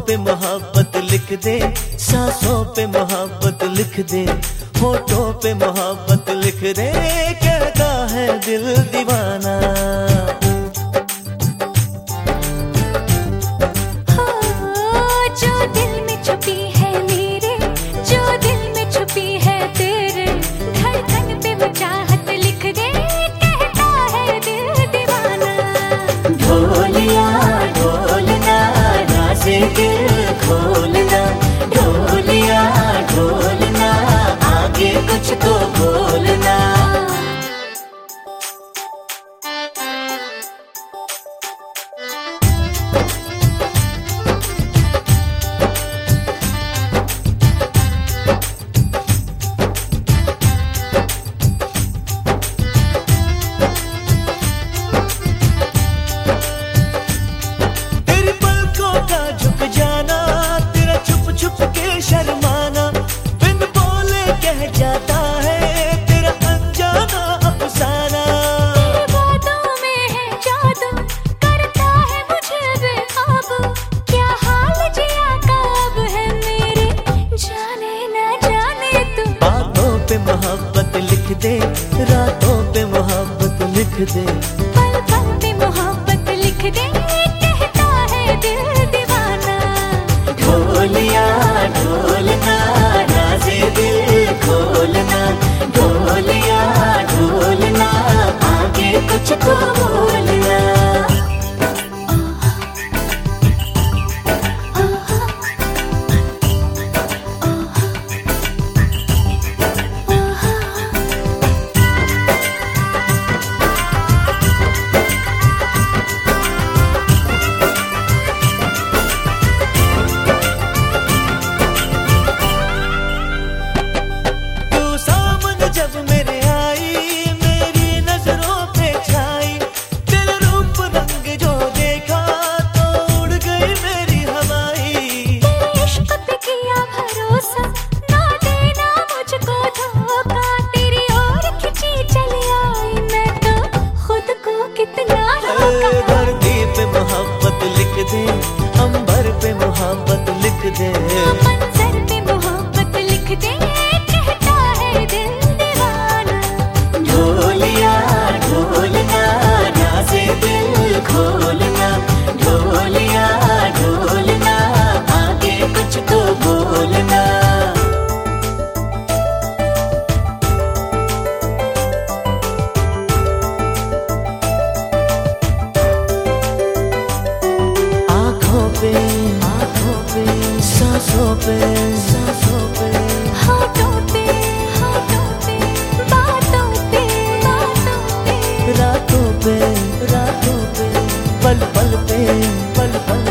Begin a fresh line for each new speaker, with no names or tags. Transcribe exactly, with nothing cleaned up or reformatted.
पे मोहब्बत लिख दे, सांसों पे मोहब्बत लिख दे, होठों पे मोहब्बत लिख दे, कहता है दिल दीवाना।
जो दिल में छुपी है मेरे, जो दिल में छुपी है तेरे, धड़कन पे वो चाहत लिख दे, कहता है दिल दीवाना।
ढोलिया ढोलना राज़े दिल खोलना, ढोलिया ढोलना आगे कुछ तो बोलना। शर्माना बिन बोले कह जाता है तेरा अनजाना अफसाना।
तेरी बातों में है जादू, करता है मुझे बेकाबू, क्या हाल जिया का अब है मेरे, जाने ना जाने तू।
बातों पे मोहब्बत लिख दे, रातों पे मोहब्बत लिख दे,
पल पल पे मोहब्बत लिख दे, कहता है दिल दीवाना।
ढोलिया ढोलना राज़े दिल खोलना, ढोलिया ढोलना आगे कुछ तो बोलना। जब मेरे आई मेरी नजरों पे छाई, तेरा रूप रंग जो देखा तो उड़ गई मेरी हवाई।
तेरे इश्क पे किया भरोसा, ना देना मुझको धोखा, तेरी ओर खिंची चली आई मैं तो खुद को कितना रोका।
धरती पे मोहब्बत लिख दे, अंबर पे मोहब्बत लिख दे,
मंजर पे मोहब्बत लिख दे, कहता है दिल दीवाना।
ढोलिया ढोलना राज़े दिल खोलना, ढोलिया ढोलना आगे कुछ तो बोलना। आँखों पे आँखों पे, सांसों पे सांसों पे,
होठों पे होठों पे, बातों पे बातों पे,
रातों पे रातों पे, पल पल पे पल पल